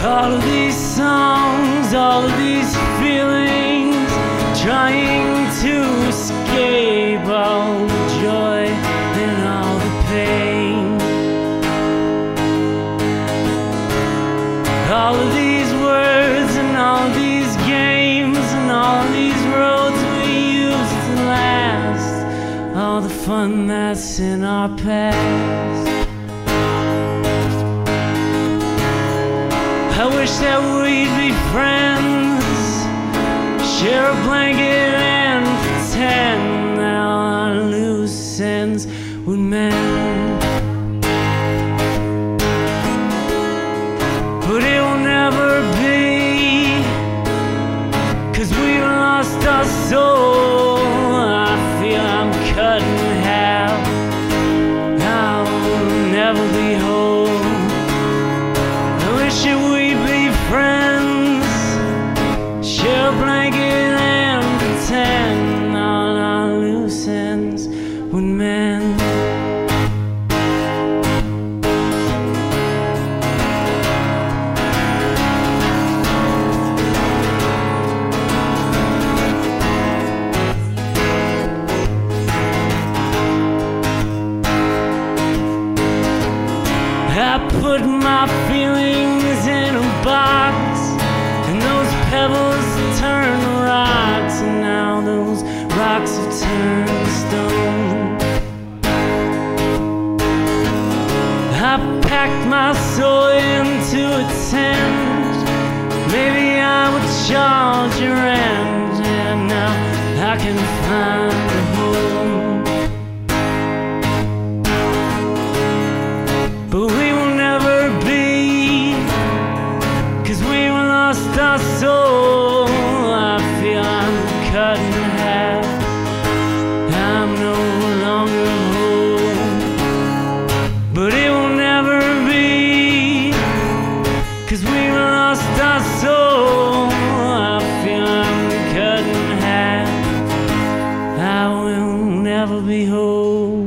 All of these songs, all of these feelings, trying to escape all the joy and all the pain. All of these words and all these games and all these roads we used to last, all the fun that's in our past. I wish that we'd be friends, share a blanket and pretend that our loose ends would mend. But it will never be, 'cause we've lost our soul. I feel I'm cut in half, I will never be whole. I wish it we'd be friends, share a blanket and pretend all our loose ends would mend. I put my feelings in a box, and those pebbles turned to rocks, and now those rocks have turned to stone. I packed my soul into a tent, maybe I would charge your rent, and now I can find a home. But we will never be, 'cause we lost our soul. I feel I'm cut in half, I'm no longer whole. But it will never be, 'cause we lost our soul. I feel I'm cut in half, I will never be whole.